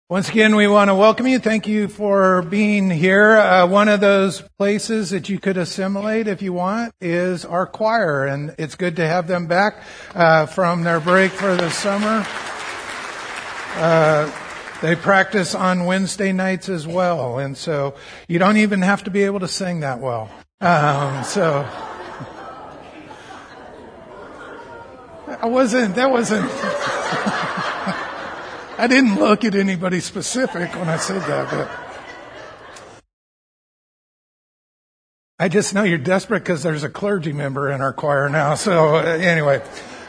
Once again, we want to welcome you. Thank you for being here. One of those places that you could assimilate if you want is our choir, and it's good to have them back from their break for the summer. They practice on Wednesday nights as well, and so you don't even have to be able to sing that well. That wasn't I didn't look at anybody specific when I said that, but I just know you're desperate because there's a clergy member in our choir now. So anyway,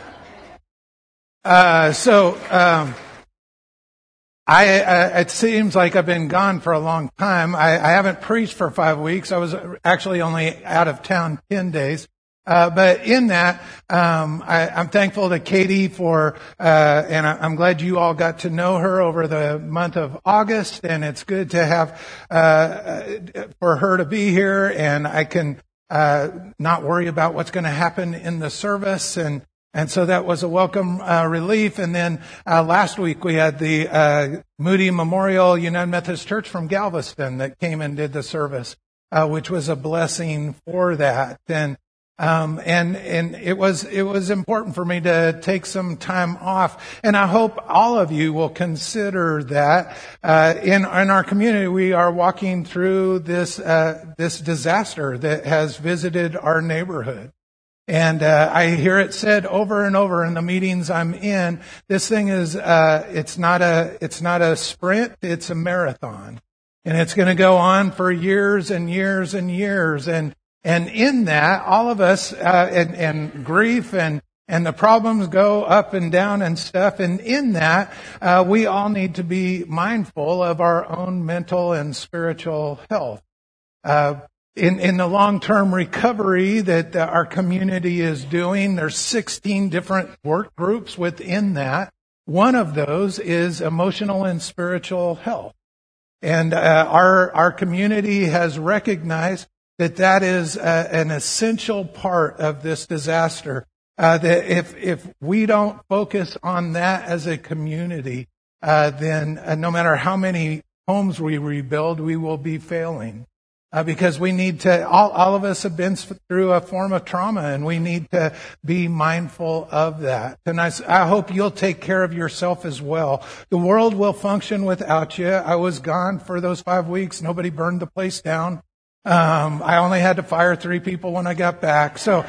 it seems like I've been gone for a long time. I haven't preached for 5 weeks. I was actually only out of town 10 days. But in that, I'm thankful to Katie and I'm glad you all got to know her over the month of August, and it's good to have, for her to be here, and I can, not worry about what's going to happen in the service, and so that was a welcome, relief. And then, last week we had the, Moody Memorial United Methodist Church from Galveston that came and did the service, which was a blessing for that. And it was important for me to take some time off, and I hope all of you will consider that. In our community, we are walking through this disaster that has visited our neighborhood. And I hear it said over and over in the meetings I'm in, this thing is it's not a sprint, it's a marathon. And it's going to go on for years and years and years. And in that, all of us, and grief and the problems go up and down and stuff. And in that, we all need to be mindful of our own mental and spiritual health. In the long-term recovery that our community is doing, there's 16 different work groups within that. One of those is emotional and spiritual health. And, our community has recognized that is an essential part of this disaster. That if we don't focus on that as a community, then no matter how many homes we rebuild, we will be failing. Because we need to, all of us have been through a form of trauma, and we need to be mindful of that. And I hope you'll take care of yourself as well. The world will function without you. I was gone for those 5 weeks. Nobody burned the place down. I only had to fire 3 people when I got back. So,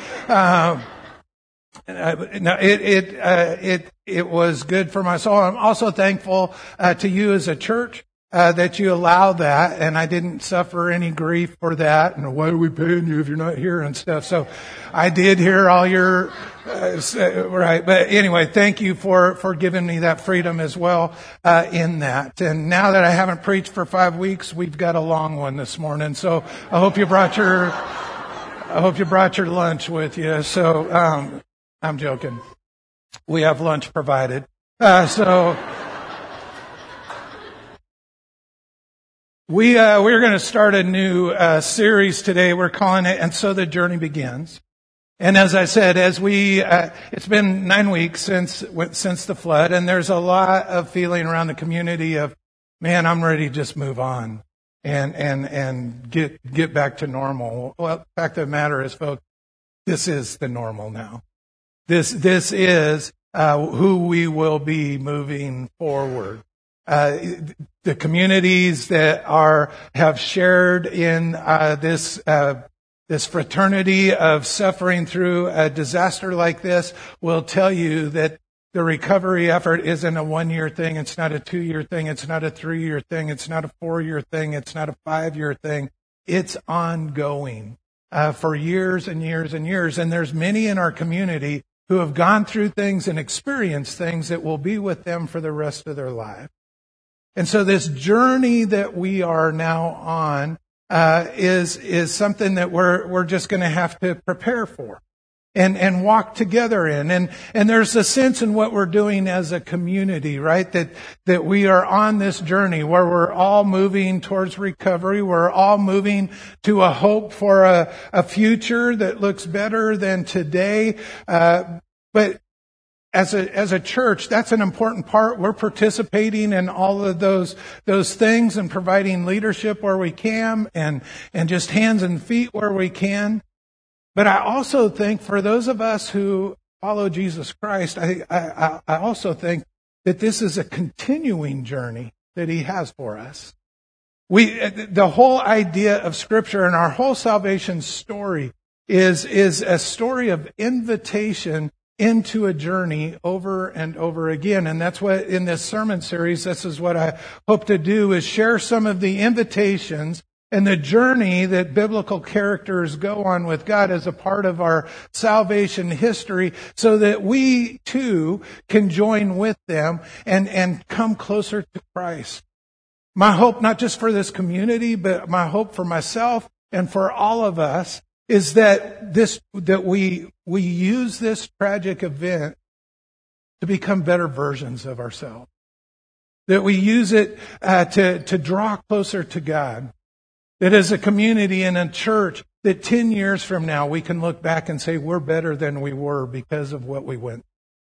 it was good for my soul. I'm also thankful, to you as a church, that you allow that, and I didn't suffer any grief for that. And why are we paying you if you're not here and stuff? So I did hear all your, right. But anyway, thank you for giving me that freedom as well, in that. And now that I haven't preached for 5 weeks, we've got a long one this morning. So I hope you brought your lunch with you. So, I'm joking. We have lunch provided. We're going to start a new series today. We're calling it "And So the Journey Begins." And as I said, it's been 9 weeks since the flood, and there's a lot of feeling around the community of, man, I'm ready to just move on and get back to normal. Well, the fact of the matter is, folks, this is the normal now. This is who we will be moving forward. The communities that have shared in this fraternity of suffering through a disaster like this will tell you that the recovery effort isn't a 1-year thing. It's not a 2-year thing. It's not a 3-year thing. It's not a 4-year thing. It's not a 5-year thing. It's ongoing for years and years and years. And there's many in our community who have gone through things and experienced things that will be with them for the rest of their life. And so this journey that we are now on is something that we're just going to have to prepare for and walk together in. And there's a sense in what we're doing as a community, right? That we are on this journey where we're all moving towards recovery. We're all moving to a hope for a future that looks better than today. But as a church, that's an important part. We're participating in all of those things and providing leadership where we can and just hands and feet where we can. But I also think for those of us who follow Jesus Christ, I also think that this is a continuing journey that He has for us. The whole idea of Scripture and our whole salvation story is a story of invitation into a journey over and over again. And that's what, in this sermon series, this is what I hope to do, is share some of the invitations and the journey that biblical characters go on with God as a part of our salvation history, so that we too can join with them and come closer to Christ. My hope, not just for this community, but my hope for myself and for all of us, is that we use this tragic event to become better versions of ourselves. That we use it to draw closer to God. That as a community and a church, that 10 years from now we can look back and say we're better than we were because of what we went through.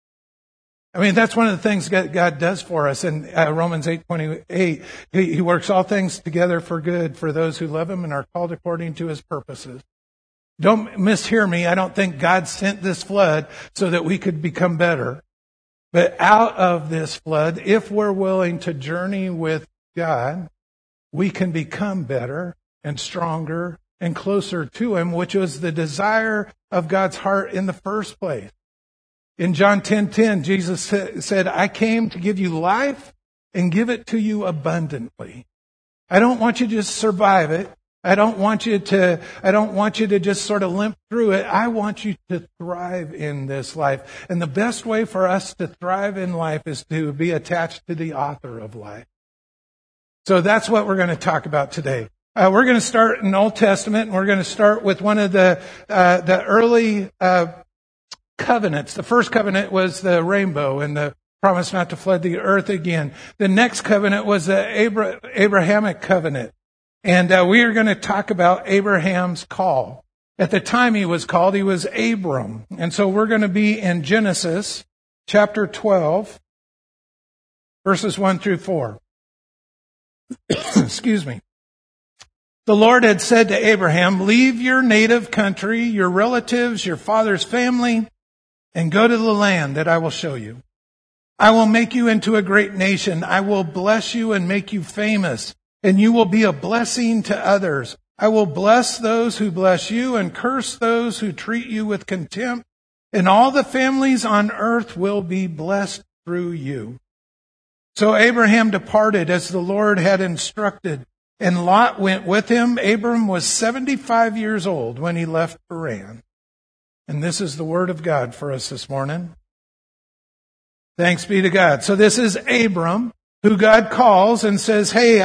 I mean, that's one of the things God does for us. In Romans 8:28, He works all things together for good for those who love Him and are called according to His purposes. Don't mishear me. I don't think God sent this flood so that we could become better. But out of this flood, if we're willing to journey with God, we can become better and stronger and closer to Him, which was the desire of God's heart in the first place. In John 10:10, Jesus said, I came to give you life and give it to you abundantly. I don't want you to just survive it. I don't want you to just sort of limp through it. I want you to thrive in this life. And the best way for us to thrive in life is to be attached to the author of life. So that's what we're going to talk about today. We're going to start in the Old Testament, and we're going to start with one of the early covenants. The first covenant was the rainbow and the promise not to flood the earth again. The next covenant was the Abrahamic covenant. And we are going to talk about Abraham's call. At the time he was called, he was Abram. And so we're going to be in Genesis chapter 12, verses 1 through 4. Excuse me. The Lord had said to Abraham, leave your native country, your relatives, your father's family, and go to the land that I will show you. I will make you into a great nation. I will bless you and make you famous, and you will be a blessing to others. I will bless those who bless you and curse those who treat you with contempt, and all the families on earth will be blessed through you. So Abraham departed as the Lord had instructed, and Lot went with him. Abram was 75 years old when he left Haran. And this is the word of God for us this morning. Thanks be to God. So this is Abram, who God calls and says, hey,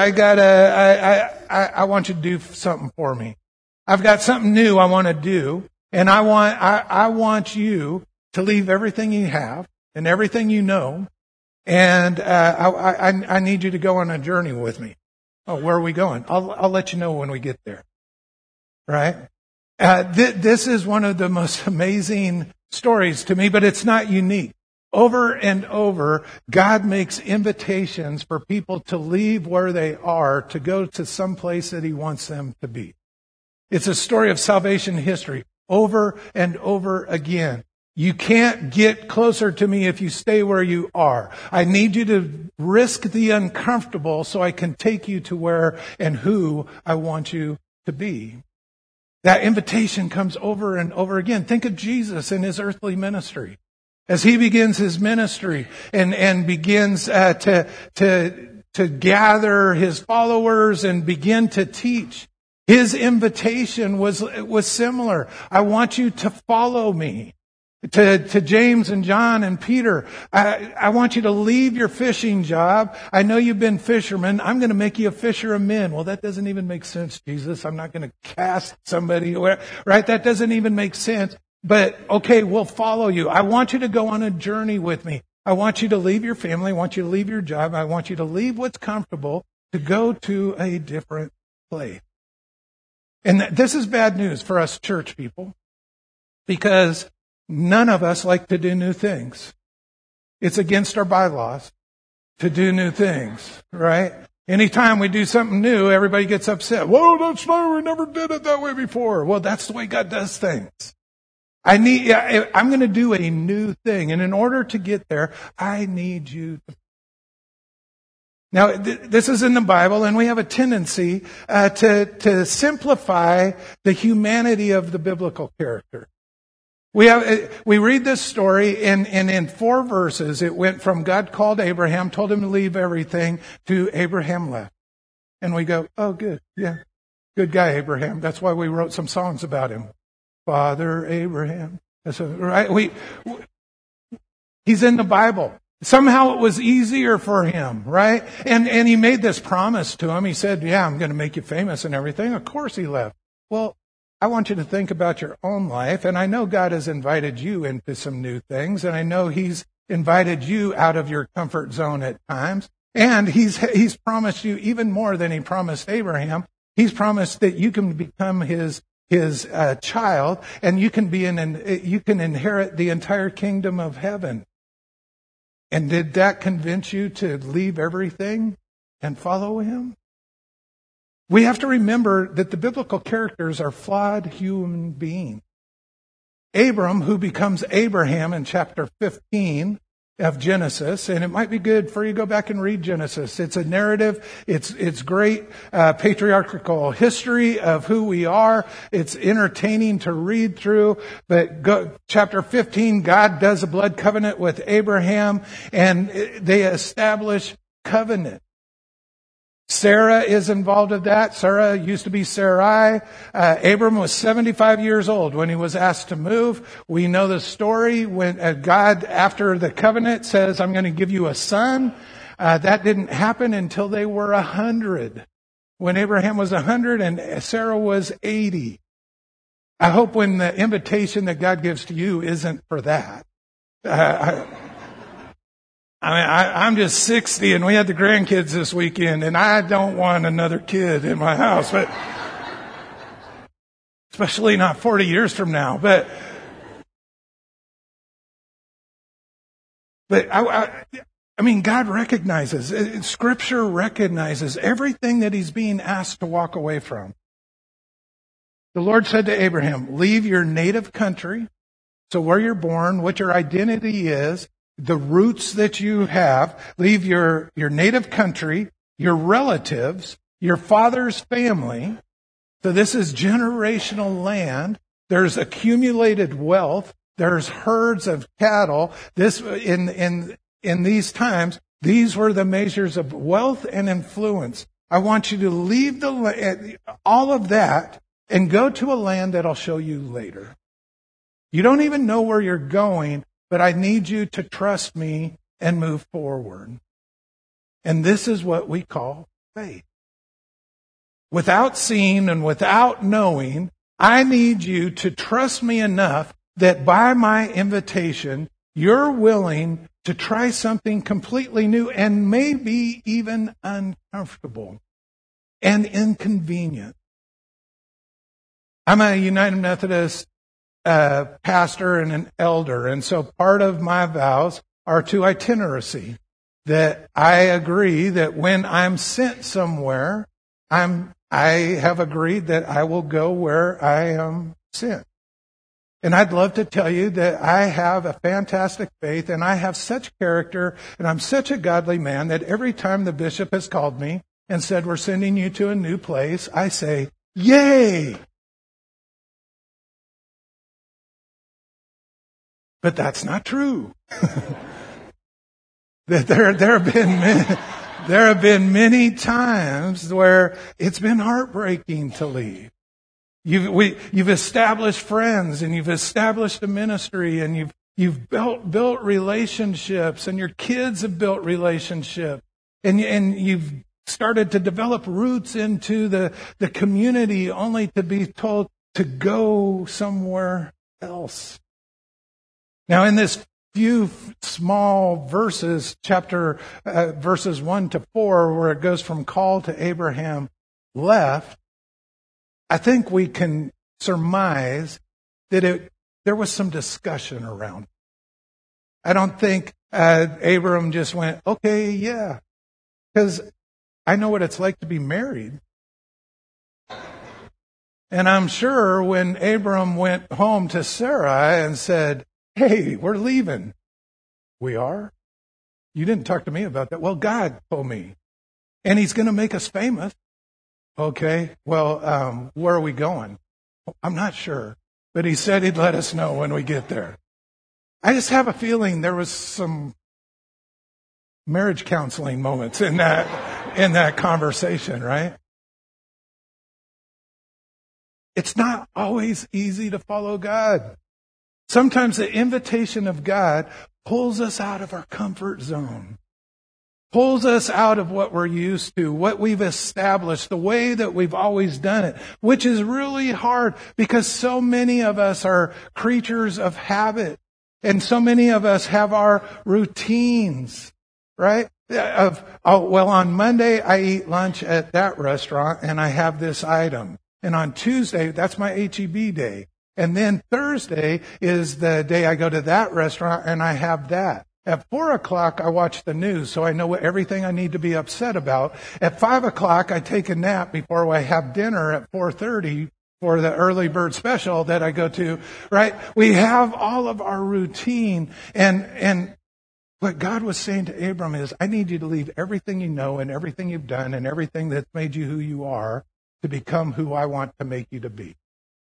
I want you to do something for me. I've got something new I want to do. And I want you to leave everything you have and everything you know. And I need you to go on a journey with me. Oh, where are we going? I'll let you know when we get there. Right? This is one of the most amazing stories to me, but it's not unique. Over and over, God makes invitations for people to leave where they are to go to some place that He wants them to be. It's a story of salvation history over and over again. You can't get closer to me if you stay where you are. I need you to risk the uncomfortable so I can take you to where and who I want you to be. That invitation comes over and over again. Think of Jesus in His earthly ministry. As He begins His ministry and begins to gather His followers and begin to teach, His invitation was similar. I want you to follow me. To James and John and Peter, I want you to leave your fishing job. I know you've been fishermen. I'm going to make you a fisher of men. Well, that doesn't even make sense, Jesus. I'm not going to cast somebody, right? That doesn't even make sense. But okay, we'll follow you. I want you to go on a journey with me. I want you to leave your family. I want you to leave your job. I want you to leave what's comfortable to go to a different place. And this is bad news for us church people, because none of us like to do new things. It's against our bylaws to do new things, right? Anytime we do something new, everybody gets upset. Whoa, that's no, we never did it that way before. Well, that's the way God does things. I'm going to do a new thing. And in order to get there, I need you to. Now, this is in the Bible, and we have a tendency to simplify the humanity of the biblical character. We read this story, and in 4 verses, it went from God called Abraham, told him to leave everything, to Abraham left. And we go, oh, good, yeah, good guy, Abraham. That's why we wrote some songs about him. Father Abraham. Right? He's in the Bible. Somehow it was easier for him, right? And he made this promise to him. He said, yeah, I'm going to make you famous and everything. Of course he left. Well, I want you to think about your own life. And I know God has invited you into some new things. And I know He's invited you out of your comfort zone at times. And He's promised you even more than He promised Abraham. He's promised that you can become His child, and you can inherit the entire kingdom of heaven. And did that convince you to leave everything and follow Him? We have to remember that the biblical characters are flawed human beings. Abram, who becomes Abraham in chapter 15 of Genesis, and it might be good for you to go back and read Genesis. It's a narrative. It's great patriarchal history of who we are. It's entertaining to read through. But chapter 15, God does a blood covenant with Abraham, and they establish covenant. Sarah is involved in that. Sarah used to be Sarai. Abram was 75 years old when he was asked to move. We know the story when God, after the covenant, says, I'm going to give you a son. That didn't happen until they were 100. When Abraham was 100 and Sarah was 80. I hope when the invitation that God gives to you isn't for that. I'm just 60 and we had the grandkids this weekend and I don't want another kid in my house, but especially not 40 years from now. But God recognizes, Scripture recognizes everything that he's being asked to walk away from. The Lord said to Abraham, leave your native country, so where you're born, what your identity is, the roots that you have, leave your native country, your relatives, your father's family. So this is generational land. There's accumulated wealth. There's herds of cattle. This in these times, these were the measures of wealth and influence. I want you to leave all of that and go to a land that I'll show you later. You don't even know where you're going, but I need you to trust me and move forward. And this is what we call faith. Without seeing and without knowing, I need you to trust me enough that by my invitation, you're willing to try something completely new and maybe even uncomfortable and inconvenient. I'm a United Methodist pastor and an elder, and so part of my vows are to itineracy. That I agree that when I'm sent somewhere, I have agreed that I will go where I am sent. And I'd love to tell you that I have a fantastic faith and I have such character and I'm such a godly man that every time the bishop has called me and said, we're sending you to a new place, I say, yay! But that's not true. There have been many times where it's been heartbreaking to leave. You've established friends and you've established a ministry and you've built relationships and your kids have built relationships and you've started to develop roots into the community only to be told to go somewhere else. Now, in this few small verses, verses 1 to 4, where it goes from call to Abraham left, I think we can surmise that there was some discussion around. I don't think Abram just went, okay, yeah. Because I know what it's like to be married. And I'm sure when Abram went home to Sarai and said, hey, we're leaving. We are? You didn't talk to me about that. Well, God told me. And He's going to make us famous. Okay, well, where are we going? I'm not sure. But He said He'd let us know when we get there. I just have a feeling there was some marriage counseling moments in that conversation, right? It's not always easy to follow God. Sometimes the invitation of God pulls us out of our comfort zone, pulls us out of what we're used to, what we've established, the way that we've always done it, which is really hard because so many of us are creatures of habit. And so many of us have our routines, right? On Monday I eat lunch at that restaurant and I have this item. And on Tuesday, that's my HEB day. And then Thursday is the day I go to that restaurant and I have that. At 4 o'clock, I watch the news, so I know everything I need to be upset about. At 5 o'clock, I take a nap before I have dinner at 4:30 for the early bird special that I go to, right? We have all of our routine. And what God was saying to Abram is, I need you to leave everything you know and everything you've done and everything that's made you who you are to become who I want to make you to be.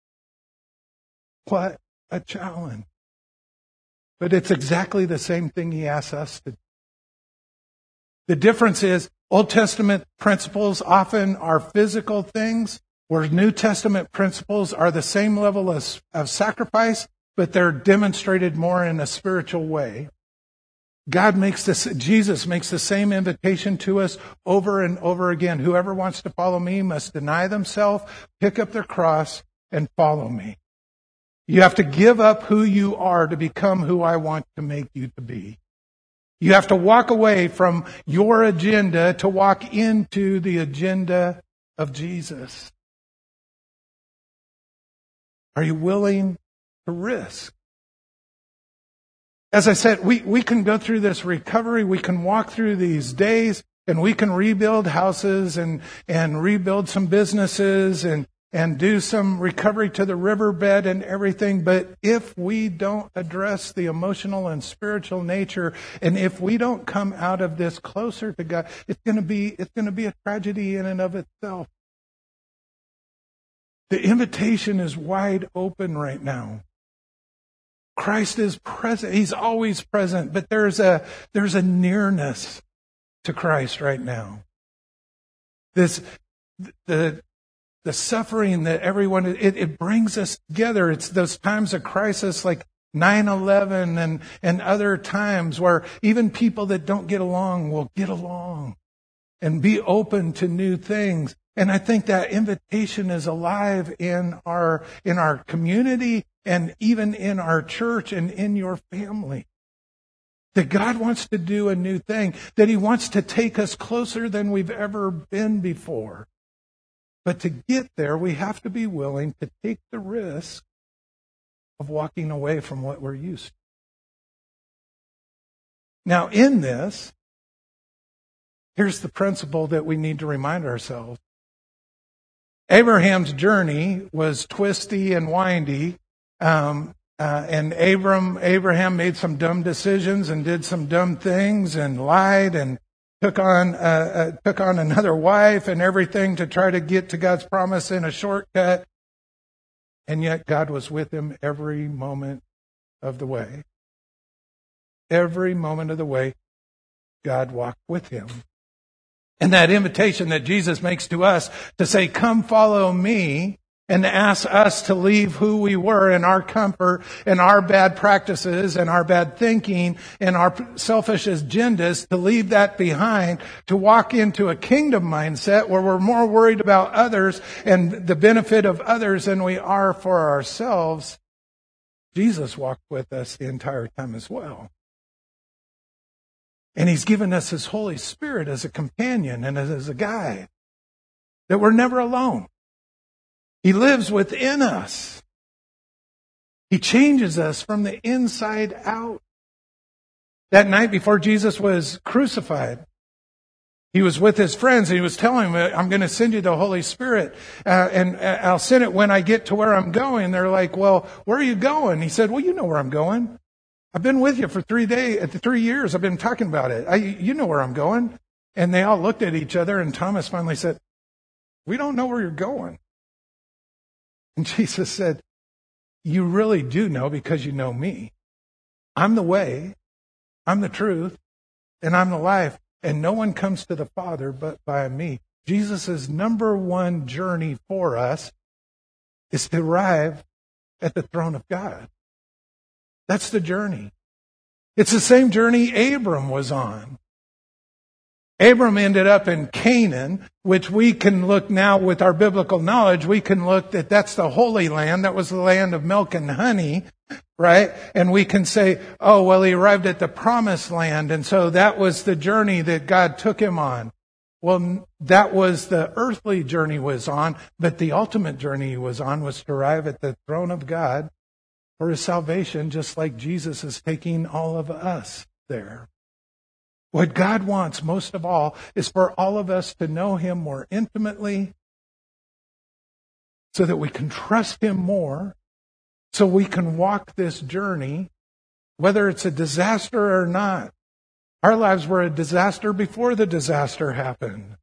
What a challenge. But it's exactly the same thing He asks us to do. The difference is Old Testament principles often are physical things, where New Testament principles are the same level of sacrifice, but they're demonstrated more in a spiritual way. Jesus makes the same invitation to us over and over again. Whoever wants to follow me must deny themselves, pick up their cross, and follow me. You have to give up who you are to become who I want to make you to be. You have to walk away from your agenda to walk into the agenda of Jesus. Are you willing to risk? As I said, we can go through this recovery, we can walk through these days, and we can rebuild houses and rebuild some businesses and do some recovery to the riverbed and everything. But if we don't address the emotional and spiritual nature, and if we don't come out of this closer to God, it's going to be a tragedy in and of itself. The invitation is wide open right now. Christ is present. He's always present, but there's a nearness to Christ right now. The suffering that everyone, it brings us together. It's those times of crisis like 9/11 and other times where even people that don't get along will get along and be open to new things. And I think that invitation is alive in our community and even in our church and in your family. That God wants to do a new thing, that He wants to take us closer than we've ever been before. But to get there, we have to be willing to take the risk of walking away from what we're used to. Now, in this, here's the principle that we need to remind ourselves. Abraham's journey was twisty and windy, and Abraham made some dumb decisions and did some dumb things and lied and took on another wife and everything to try to get to God's promise in a shortcut. And yet God was with him every moment of the way. Every moment of the way, God walked with him. And that invitation that Jesus makes to us to say, come follow me, and to ask us to leave who we were and our comfort and our bad practices and our bad thinking and our selfish agendas, to leave that behind, to walk into a kingdom mindset where we're more worried about others and the benefit of others than we are for ourselves. Jesus walked with us the entire time as well. And He's given us His Holy Spirit as a companion and as a guide, that we're never alone. He lives within us. He changes us from the inside out. That night before Jesus was crucified, he was with his friends and he was telling them, I'm going to send you the Holy Spirit and I'll send it when I get to where I'm going. They're like, well, where are you going? He said, well, you know where I'm going. I've been with you for 3 years. I've been talking about it. You know where I'm going. And they all looked at each other and Thomas finally said, we don't know where you're going. And Jesus said, you really do know because you know me. I'm the way, I'm the truth, and I'm the life. And no one comes to the Father but by me. Jesus' number one journey for us is to arrive at the throne of God. That's the journey. It's the same journey Abram was on. Abram ended up in Canaan, which we can look now with our biblical knowledge. We can look that that's the Holy Land. That was the land of milk and honey, right? And we can say, oh, well, he arrived at the promised land. And so that was the journey that God took him on. Well, that was the earthly journey was on, but the ultimate journey he was on was to arrive at the throne of God for his salvation, just like Jesus is taking all of us there. What God wants most of all is for all of us to know him more intimately so that we can trust him more, so we can walk this journey, whether it's a disaster or not. Our lives were a disaster before the disaster happened.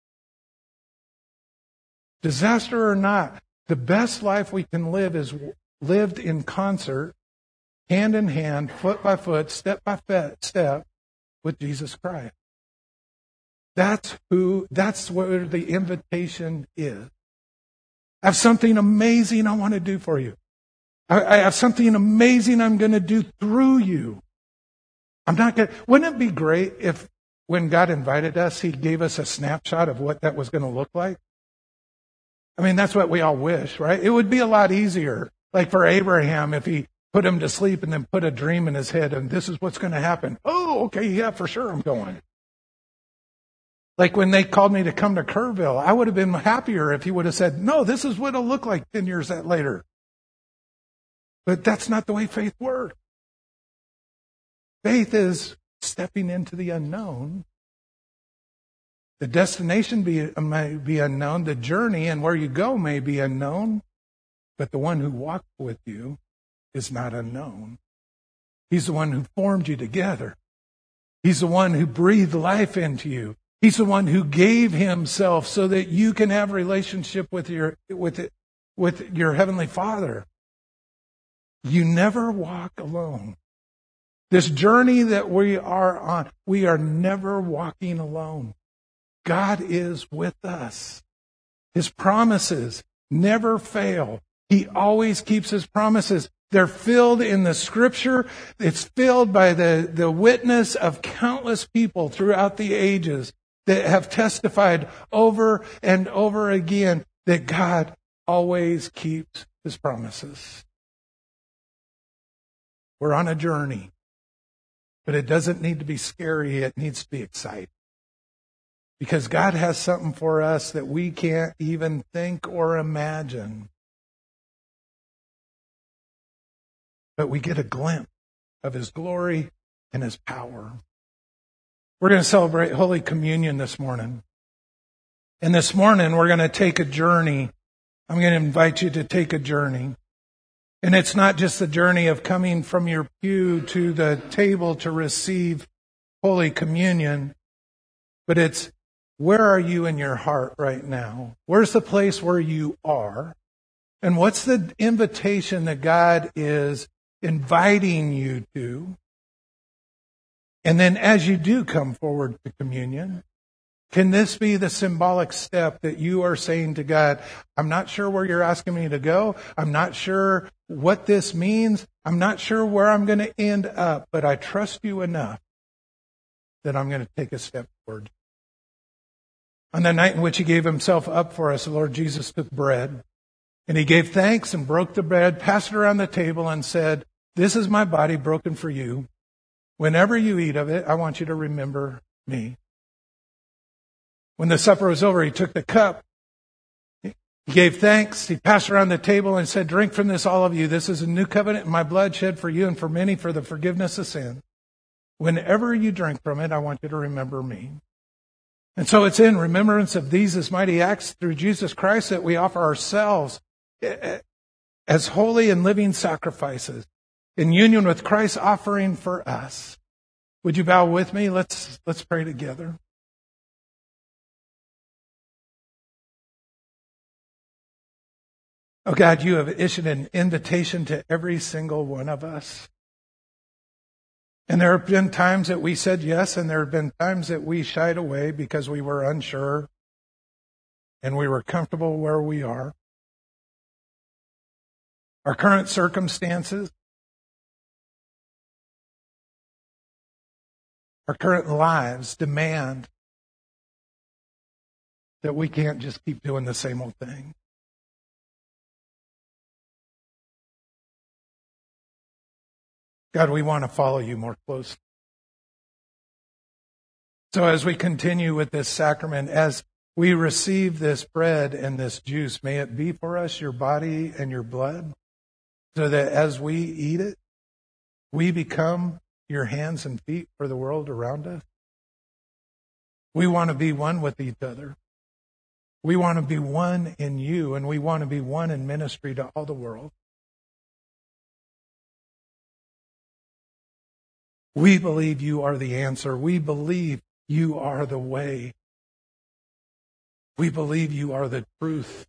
Disaster or not, the best life we can live is lived in concert, hand in hand, foot by foot, step by step, with Jesus Christ. That's where the invitation is. I have something amazing I want to do for you. I have something amazing I'm going to do through you. Wouldn't it be great if when God invited us, he gave us a snapshot of what that was going to look like? I mean, that's what we all wish, right? It would be a lot easier. Like for Abraham, if he put him to sleep and then put a dream in his head and this is what's going to happen. Oh, okay, yeah, for sure I'm going. Like when they called me to come to Kerrville, I would have been happier if he would have said, no, this is what it'll look like 10 years later. But that's not the way faith works. Faith is stepping into the unknown. The destination may be unknown. The journey and where you go may be unknown. But the one who walked with you is not unknown. He's the one who formed you together. He's the one who breathed life into you. He's the one who gave himself so that you can have a relationship with your Heavenly Father. You never walk alone. This journey that we are on, we are never walking alone. God is with us. His promises never fail. He always keeps his promises. They're filled in the Scripture. It's filled by the witness of countless people throughout the ages that have testified over and over again that God always keeps his promises. We're on a journey, but it doesn't need to be scary. It needs to be exciting. Because God has something for us that we can't even think or imagine. But we get a glimpse of his glory and his power. We're going to celebrate Holy Communion this morning. And this morning we're going to take a journey. I'm going to invite you to take a journey. And it's not just the journey of coming from your pew to the table to receive Holy Communion, but it's where are you in your heart right now? Where's the place where you are? And what's the invitation that God is inviting you to? And then as you do come forward to communion, can this be the symbolic step that you are saying to God, I'm not sure where you're asking me to go. I'm not sure what this means. I'm not sure where I'm going to end up, but I trust you enough that I'm going to take a step forward. On the night in which he gave himself up for us, the Lord Jesus took bread and he gave thanks and broke the bread, passed it around the table and said, this is my body broken for you. Whenever you eat of it, I want you to remember me. When the supper was over, he took the cup. He gave thanks. He passed around the table and said, drink from this, all of you. This is a new covenant in my blood shed for you and for many for the forgiveness of sin. Whenever you drink from it, I want you to remember me. And so it's in remembrance of these as mighty acts through Jesus Christ that we offer ourselves as holy and living sacrifices in union with Christ's offering for us. Would you bow with me? Let's pray together. Oh God, you have issued an invitation to every single one of us. And there have been times that we said yes, and there have been times that we shied away because we were unsure and we were comfortable where we are. Our current circumstances, our current lives demand that we can't just keep doing the same old thing. God, we want to follow you more closely. So as we continue with this sacrament, as we receive this bread and this juice, may it be for us your body and your blood, so that as we eat it, we become your hands and feet for the world around us. We want to be one with each other. We want to be one in you, and we want to be one in ministry to all the world. We believe you are the answer. We believe you are the way. We believe you are the truth.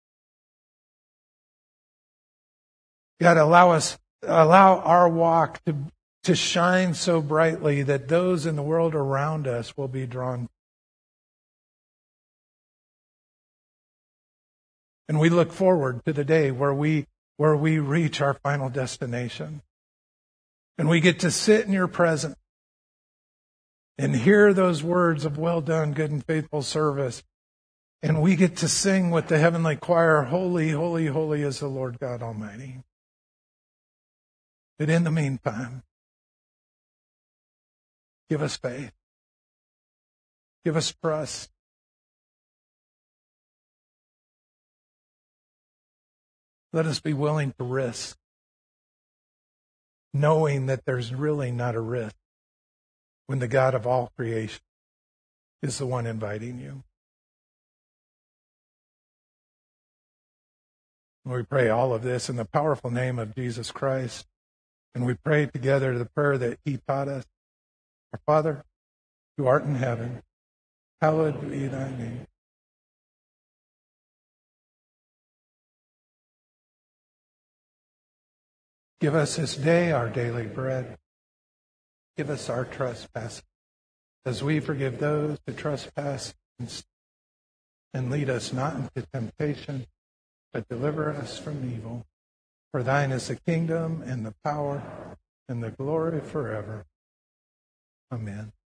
God, allow our walk to shine so brightly that those in the world around us will be drawn. And we look forward to the day where we reach our final destination. And we get to sit in your presence and hear those words of well done, good and faithful service. And we get to sing with the heavenly choir, holy, holy, holy is the Lord God Almighty. But in the meantime, give us faith. Give us trust. Let us be willing to risk, knowing that there's really not a risk when the God of all creation is the one inviting you. And we pray all of this in the powerful name of Jesus Christ. And we pray together the prayer that he taught us. Our Father, who art in heaven, hallowed be thy name. Give us this day our daily bread. Give us our trespasses, as we forgive those who trespass against us. And lead us not into temptation, but deliver us from evil. For thine is the kingdom and the power and the glory forever. Amen.